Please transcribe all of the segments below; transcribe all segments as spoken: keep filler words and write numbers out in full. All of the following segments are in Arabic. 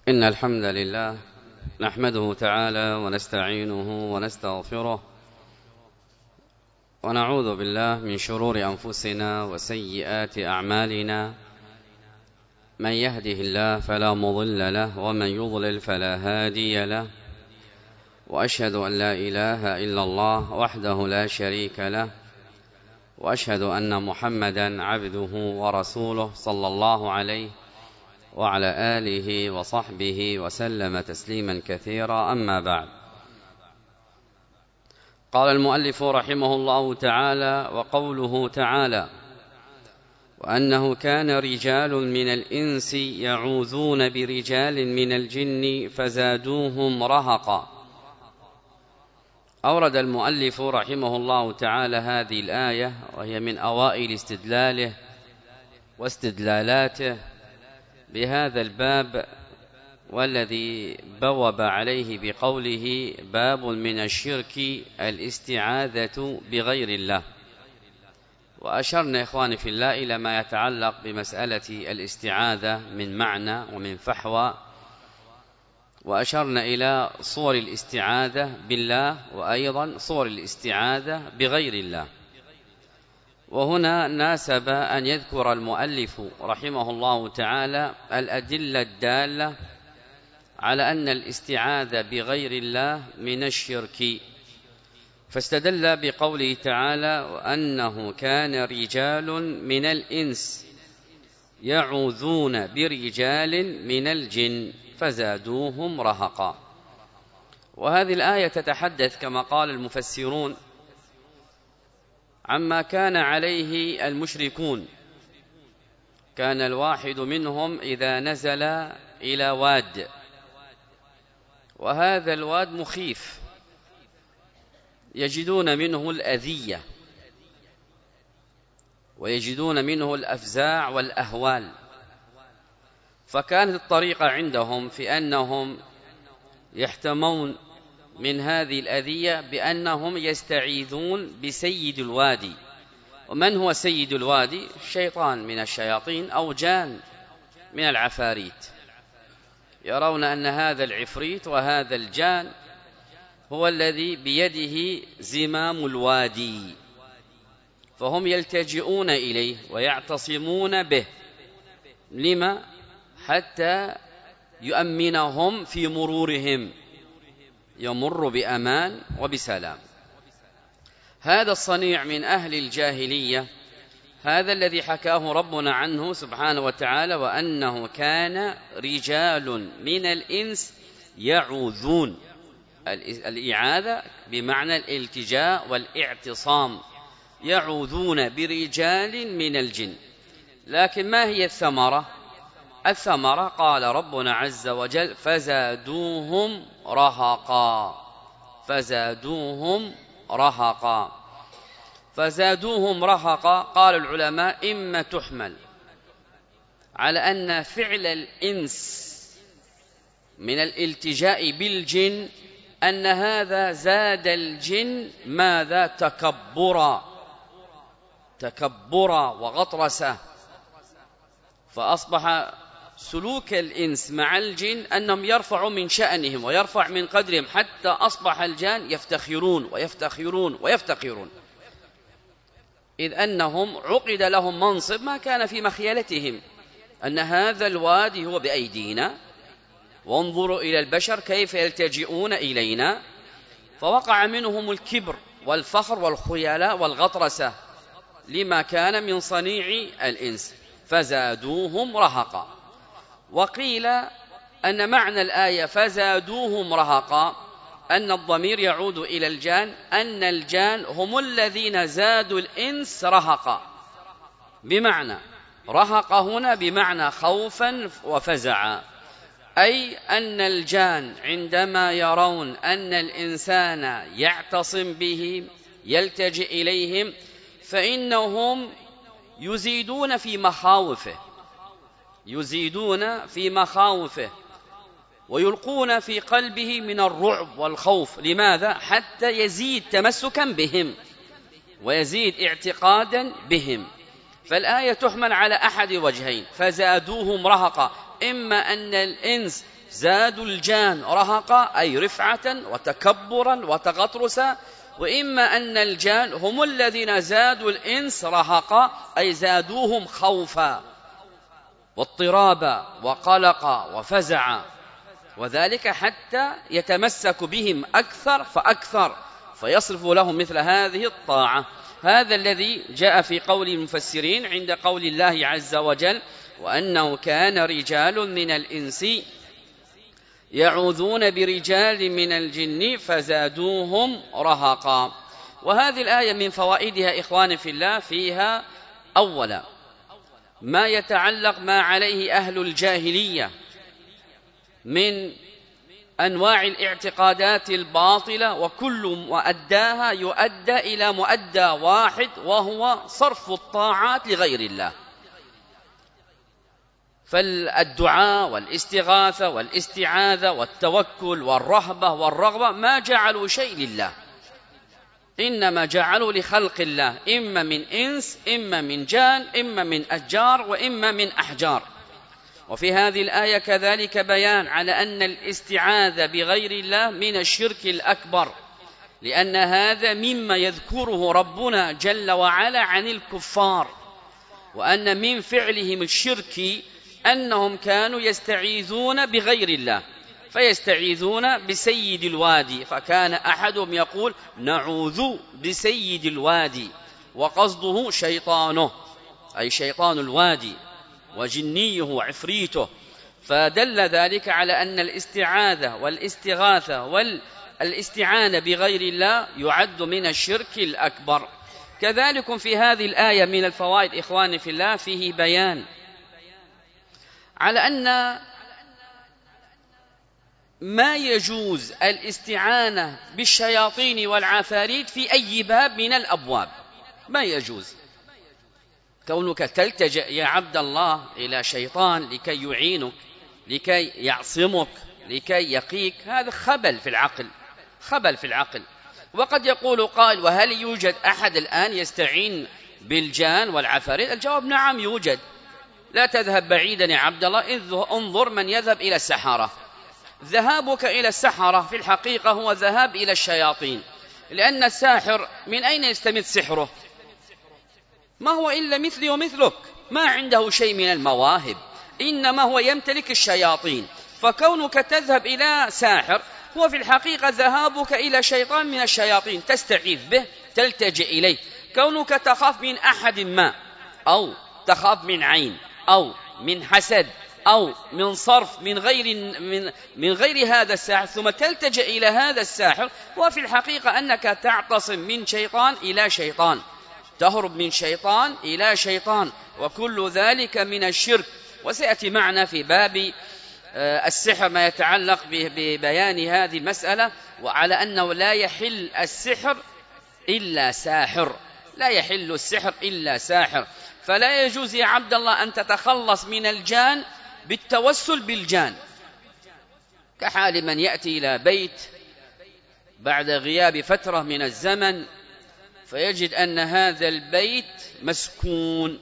إن الحمد لله نحمده تعالى ونستعينه ونستغفره ونعوذ بالله من شرور أنفسنا وسيئات أعمالنا. من يهده الله فلا مضل له ومن يضلل فلا هادي له، وأشهد أن لا إله إلا الله وحده لا شريك له، وأشهد أن محمدا عبده ورسوله صلى الله عليه وعلى آله وصحبه وسلم تسليما كثيرا. أما بعد، قال المؤلف رحمه الله تعالى: وقوله تعالى: وأنه كان رجال من الإنس يعوذون برجال من الجن فزادوهم رهقا. أورد المؤلف رحمه الله تعالى هذه الآية، وهي من أوائل استدلاله واستدلالاته بهذا الباب، والذي بوب عليه بقوله: باب من الشرك الاستعاذة بغير الله. وأشرنا إخواني في الله إلى ما يتعلق بمسألة الاستعاذة من معنى ومن فحوى، وأشرنا إلى صور الاستعاذة بالله وأيضا صور الاستعاذة بغير الله. وهنا ناسب أن يذكر المؤلف رحمه الله تعالى الأدلة الدالة على أن الاستعاذة بغير الله من الشرك، فاستدل بقوله تعالى: وأنه كان رجال من الإنس يعوذون برجال من الجن فزادوهم رهقا. وهذه الآية تتحدث كما قال المفسرون عما كان عليه المشركون. كان الواحد منهم إذا نزل إلى واد، وهذا الواد مخيف، يجدون منه الأذية ويجدون منه الأفزاع والأهوال، فكانت الطريقة عندهم في أنهم يحتمون من هذه الأذية بأنهم يستعيذون بسيد الوادي. ومن هو سيد الوادي؟ شيطان من الشياطين أو جان من العفاريت. يرون أن هذا العفريت وهذا الجان هو الذي بيده زمام الوادي، فهم يلتجئون إليه ويعتصمون به. لما؟ حتى يؤمنهم في مرورهم، يمر بأمان وبسلام. هذا الصنيع من أهل الجاهلية، هذا الذي حكاه ربنا عنه سبحانه وتعالى: وأنه كان رجال من الإنس يعوذون. الإعاذة بمعنى الالتجاء والاعتصام، يعوذون برجال من الجن. لكن ما هي الثمرة؟ الثمرة قال ربنا عز وجل: فزادوهم رهقا. فزادوهم رهقا. فزادوهم رهقا قال العلماء: إما تحمل على أن فعل الإنس من الالتجاء بالجن أن هذا زاد الجن ماذا؟ تكبرا تكبرا وغطرسة، فأصبح سلوك الإنس مع الجن أنهم يرفعوا من شأنهم ويرفع من قدرهم، حتى أصبح الجان يفتخرون ويفتخرون ويفتخرون، إذ أنهم عقد لهم منصب ما كان في مخيلتهم، أن هذا الوادي هو بأيدينا، وانظروا إلى البشر كيف يلتجئون إلينا. فوقع منهم الكبر والفخر والخيلاء والغطرسة لما كان من صنيع الإنس، فزادوهم رهقا. وقيل أن معنى الآية فزادوهم رهقا أن الضمير يعود إلى الجان، أن الجان هم الذين زادوا الإنس رهقا، بمعنى رهق هنا بمعنى خوفا وفزعا، أي أن الجان عندما يرون أن الإنسان يعتصم به يلتجئ إليهم فإنهم يزيدون في مخاوفه يزيدون في مخاوفه ويلقون في قلبه من الرعب والخوف. لماذا؟ حتى يزيد تمسكا بهم ويزيد اعتقادا بهم. فالآية تحمل على أحد وجهين: فزادوهم رهقا، إما أن الإنس زادوا الجان رهقا أي رفعة وتكبرا وتغطرسا، وإما أن الجان هم الذين زادوا الإنس رهقا أي زادوهم خوفا واضطرابا وقلقا وفزعا، وذلك حتى يتمسك بهم أكثر فأكثر فيصرف لهم مثل هذه الطاعة. هذا الذي جاء في قول المفسرين عند قول الله عز وجل: وأنه كان رجال من الإنس يعوذون برجال من الجن فزادوهم رهقا. وهذه الآية من فوائدها إخواني في الله فيها أولا ما يتعلق ما عليه أهل الجاهلية من أنواع الاعتقادات الباطلة، وكل مؤداها يؤدى إلى مؤدى واحد وهو صرف الطاعات لغير الله. فالدعاء والاستغاثة والاستعاذة والتوكل والرهبة والرغبة ما جعلوا شيء لله، إنما جعلوا لخلق الله، إما من إنس إما من جان إما من أشجار وإما من أحجار. وفي هذه الآية كذلك بيان على أن الاستعاذة بغير الله من الشرك الأكبر، لأن هذا مما يذكره ربنا جل وعلا عن الكفار، وأن من فعلهم الشرك أنهم كانوا يستعيذون بغير الله، فيستعيذون بسيد الوادي، فكان أحدهم يقول: نعوذ بسيد الوادي، وقصده شيطانه أي شيطان الوادي وجنيه وعفريته. فدل ذلك على أن الاستعاذة والاستغاثة والاستعانة بغير الله يعد من الشرك الأكبر. كذلك في هذه الآية من الفوائد إخواني في الله فيه بيان على أن ما يجوز الاستعانة بالشياطين والعفاريت في أي باب من الأبواب، ما يجوز كونك تلتجئ يا عبد الله إلى شيطان لكي يعينك، لكي يعصمك، لكي يقيك، هذا خبل في العقل، خبل في العقل. وقد يقول قائل: وهل يوجد أحد الآن يستعين بالجان والعفاريت؟ الجواب: نعم يوجد. لا تذهب بعيدا يا عبد الله، انظر من يذهب إلى السحرة. ذهابك إلى السحرة في الحقيقة هو ذهاب إلى الشياطين، لأن الساحر من أين يستمد سحره؟ ما هو إلا مثلي ومثلك، ما عنده شيء من المواهب، إنما هو يمتلك الشياطين. فكونك تذهب إلى ساحر هو في الحقيقة ذهابك إلى شيطان من الشياطين تستعيذ به، تلتجئ إليه. كونك تخاف من أحد ما، أو تخاف من عين أو من حسد أو من صرف من غير من من غير هذا الساحر، ثم تلتجئ إلى هذا الساحر، وفي الحقيقة أنك تعتصم من شيطان إلى شيطان، تهرب من شيطان إلى شيطان، وكل ذلك من الشرك. وسيأتي معنا في باب السحر ما يتعلق ببيان هذه المسألة، وعلى أنه لا يحل السحر إلا ساحر، لا يحل السحر إلا ساحر. فلا يجوز يا عبد الله أن تتخلص من الجان بالتوسل بالجان، كحال من يأتي إلى بيت بعد غياب فترة من الزمن فيجد أن هذا البيت مسكون،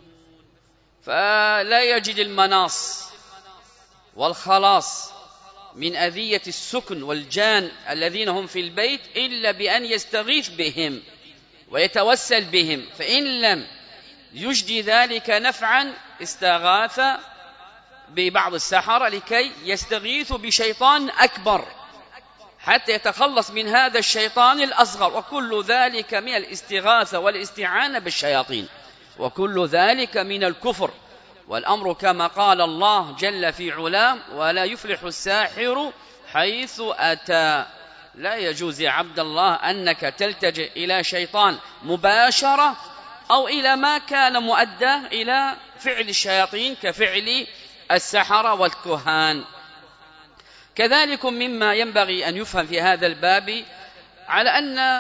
فلا يجد المناص والخلاص من أذية السكن والجان الذين هم في البيت إلا بأن يستغيث بهم ويتوسل بهم، فإن لم يجدي ذلك نفعا استغاث ببعض السحرة لكي يستغيثوا بشيطان أكبر حتى يتخلص من هذا الشيطان الأصغر. وكل ذلك من الاستغاثة والاستعانة بالشياطين، وكل ذلك من الكفر. والأمر كما قال الله جل في علاه: ولا يفلح الساحر حيث أتى. لا يجوز يا عبد الله أنك تلتجئ إلى شيطان مباشرة أو إلى ما كان مؤدى إلى فعل الشياطين كفعل السحرة والكهان. كذلك مما ينبغي أن يفهم في هذا الباب على أن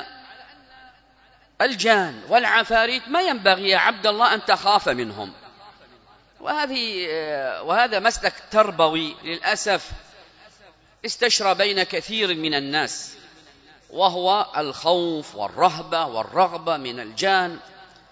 الجان والعفاريت ما ينبغي يا عبد الله أن تخاف منهم، وهذه وهذا مسلك تربوي للأسف استشرى بين كثير من الناس، وهو الخوف والرهبة والرغبة من الجان،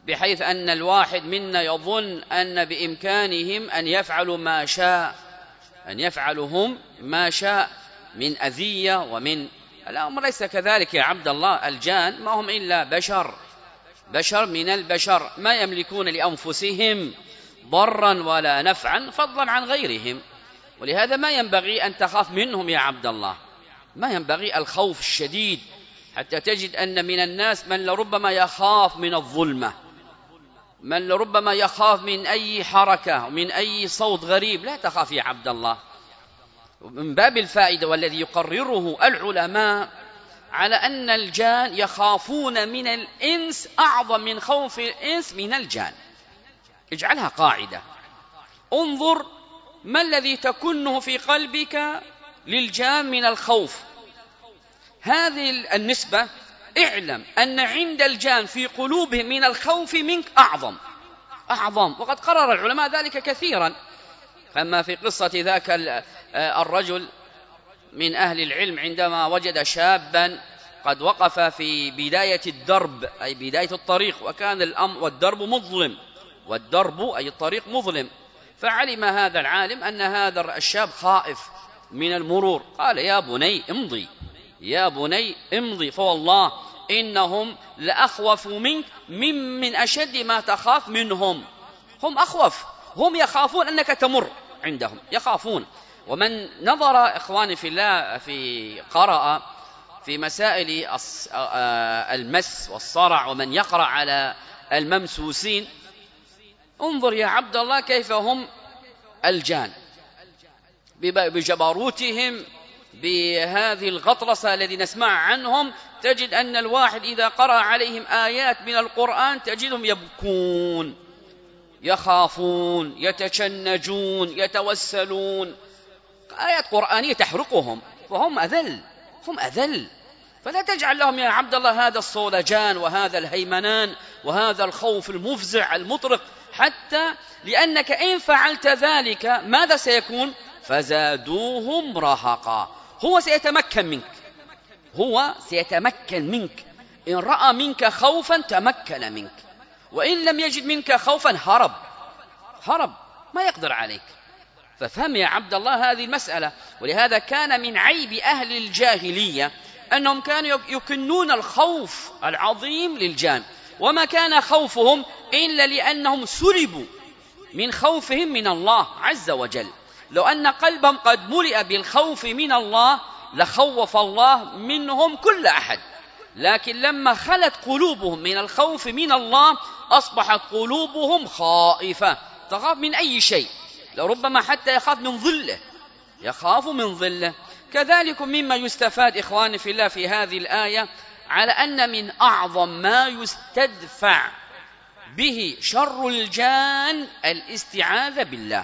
بحيث أن الواحد منا يظن أن بإمكانهم أن يفعلوا ما شاء، أن يفعلوا هم ما شاء من أذية ومن. الأمر ليس كذلك يا عبد الله. الجان ما هم إلا بشر، بشر من البشر، ما يملكون لأنفسهم ضرا ولا نفعا فضلا عن غيرهم. ولهذا ما ينبغي أن تخاف منهم يا عبد الله، ما ينبغي الخوف الشديد، حتى تجد أن من الناس من لربما يخاف من الظلمة، من لربما يخاف من أي حركة ومن أي صوت غريب. لا تخاف يا عبد الله. من باب الفائدة والذي يقرره العلماء على أن الجان يخافون من الإنس أعظم من خوف الإنس من الجان. اجعلها قاعدة. انظر ما الذي تكنه في قلبك للجان من الخوف. هذه النسبة اعلم أن عند الجان في قلوبهم من الخوف منك أعظم أعظم وقد قرر العلماء ذلك كثيرا. أما في قصة ذاك الرجل من أهل العلم عندما وجد شابا قد وقف في بداية الدرب أي بداية الطريق، وكان الأمر والدرب مظلم، والدرب أي الطريق مظلم، فعلم هذا العالم أن هذا الشاب خائف من المرور، قال يا بني امضي، يا بني امضي، فوالله إنهم لأخوف منك من, من أشد ما تخاف منهم. هم أخوف، هم يخافون أنك تمر عندهم، يخافون. ومن نظر إخواني في الله في قرأ في مسائل المس والصرع ومن يقرأ على الممسوسين، انظر يا عبد الله كيف هم الجان بجبروتهم، بهذه الغطرسة الذي نسمع عنهم. تجد أن الواحد إذا قرأ عليهم آيات من القرآن تجدهم يبكون، يخافون، يتشنجون، يتوسلون. آيات قرآنية تحرقهم، فهم أذل، هم أذل. فلا تجعل لهم يا عبد الله هذا الصولجان وهذا الهيمنان وهذا الخوف المفزع المطرق، حتى لأنك إن فعلت ذلك ماذا سيكون؟ فزادوهم رهقا. هو سيتمكن منك، هو سيتمكن منك. إن رأى منك خوفا تمكن منك، وإن لم يجد منك خوفا هرب هرب ما يقدر عليك. ففهم يا عبد الله هذه المسألة. ولهذا كان من عيب أهل الجاهلية أنهم كانوا يكنون الخوف العظيم للجان، وما كان خوفهم إلا لأنهم سلبوا من خوفهم من الله عز وجل. لو أن قلبهم قد ملئ بالخوف من الله لخوف الله منهم كل أحد، لكن لما خلت قلوبهم من الخوف من الله أصبحت قلوبهم خائفة، تخاف من أي شيء، لربما حتى يخاف من ظله، يخاف من ظله. كذلك مما يستفاد إخواني في الله في هذه الآية على أن من أعظم ما يستدفع به شر الجان الاستعاذة بالله.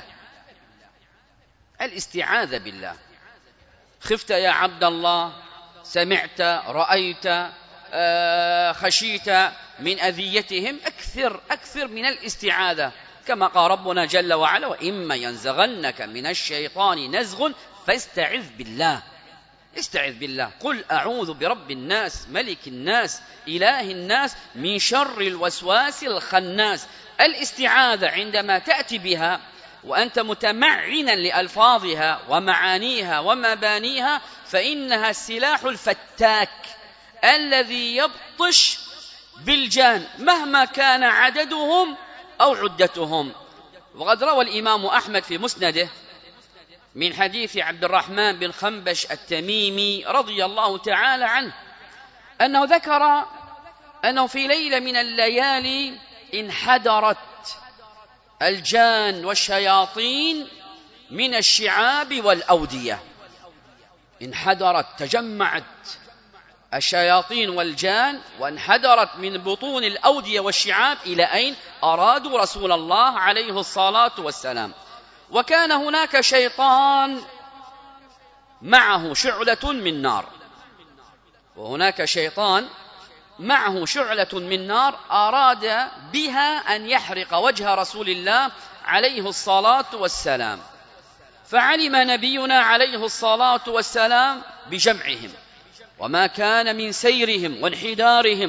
الاستعاذة بالله. خفت يا عبد الله، سمعت، رأيت، خشيت من أذيتهم، أكثر أكثر من الاستعاذة، كما قال ربنا جل وعلا وإما ينزغنك من الشيطان نزغ فاستعذ بالله. استعذ بالله، قل أعوذ برب الناس ملك الناس إله الناس من شر الوسواس الخناس. الاستعاذة عندما تأتي بها وأنت متمعنا لألفاظها ومعانيها ومبانيها فإنها السلاح الفتاك الذي يبطش بالجان مهما كان عددهم أو عدتهم. وقد روى الإمام أحمد في مسنده من حديث عبد الرحمن بن خنبش التميمي رضي الله تعالى عنه أنه ذكر أنه في ليلة من الليالي انحدرت الجان والشياطين من الشعاب والأودية. انحدرت، تجمعت الشياطين والجان وانحدرت من بطون الأودية والشعاب. إلى أين؟ أرادوا رسول الله عليه الصلاة والسلام. وكان هناك شيطان معه شعلة من نار، وهناك شيطان معه شعلة من نار أراد بها أن يحرق وجه رسول الله عليه الصلاة والسلام. فعلم نبينا عليه الصلاة والسلام بجمعهم وما كان من سيرهم وانحدارهم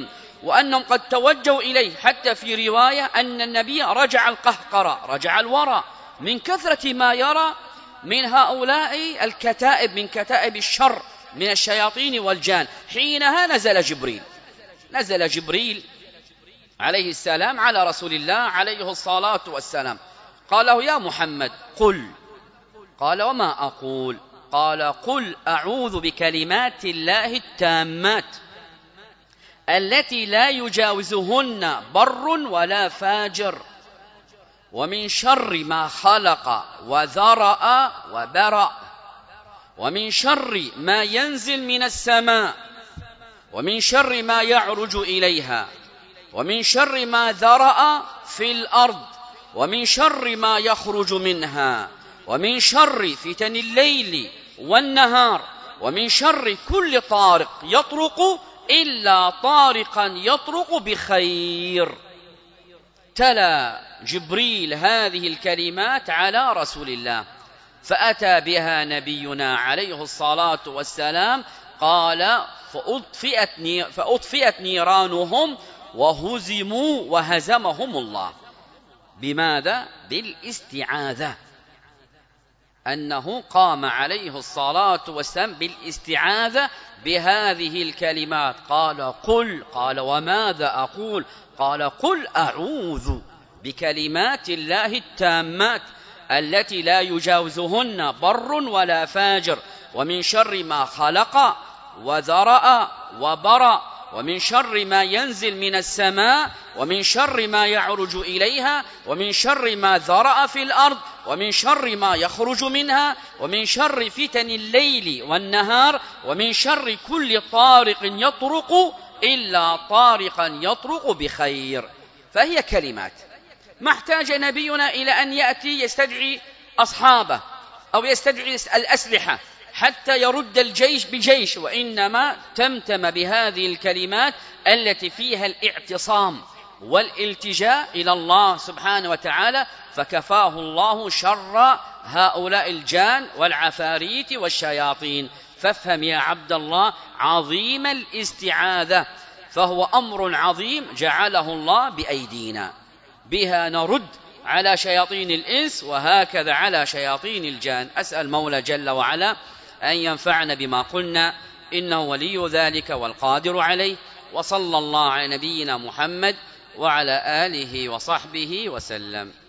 وأنهم قد توجهوا إليه، حتى في رواية أن النبي رجع القهقرة، رجع الورى من كثرة ما يرى من هؤلاء الكتائب، من كتائب الشر من الشياطين والجان. حينها نزل جبريل، نزل جبريل عليه السلام على رسول الله عليه الصلاة والسلام، قال له: يا محمد قل. قال: وما أقول؟ قال: قل أعوذ بكلمات الله التامات التي لا يجاوزهن بر ولا فاجر، ومن شر ما خلق وذرأ وبرأ، ومن شر ما ينزل من السماء، ومن شر ما يعرج إليها، ومن شر ما ذرأ في الأرض، ومن شر ما يخرج منها، ومن شر فتن الليل والنهار، ومن شر كل طارق يطرق إلا طارقا يطرق بخير. تلا جبريل هذه الكلمات على رسول الله، فأتى بها نبينا عليه الصلاة والسلام، قال: فأطفئت, فأطفئت نيرانهم وهزموا وهزمهم الله. بماذا؟ بالاستعاذة، أنه قام عليه الصلاة والسلام بالاستعاذة بهذه الكلمات. قال: قل. قال: وماذا أقول؟ قال: قل أعوذ بكلمات الله التامات التي لا يجاوزهن بر ولا فاجر، ومن شر ما خلق وذرأ وبرأ، ومن شر ما ينزل من السماء، ومن شر ما يعرج إليها، ومن شر ما ذرأ في الأرض، ومن شر ما يخرج منها، ومن شر فتن الليل والنهار، ومن شر كل طارق يطرق إلا طارقا يطرق بخير. فهي كلمات، ما احتاج نبينا إلى أن يأتي يستدعي أصحابه أو يستدعي الأسلحة حتى يرد الجيش بجيش، وإنما تمتم بهذه الكلمات التي فيها الاعتصام والالتجاء إلى الله سبحانه وتعالى، فكفاه الله شر هؤلاء الجان والعفاريت والشياطين. فافهم يا عبد الله عظيم الاستعاذة، فهو أمر عظيم جعله الله بأيدينا، بها نرد على شياطين الإنس وهكذا على شياطين الجان. أسأل مولى جل وعلا أن ينفعنا بما قلنا، إنه ولي ذلك والقادر عليه. وصلى الله على نبينا محمد وعلى آله وصحبه وسلم.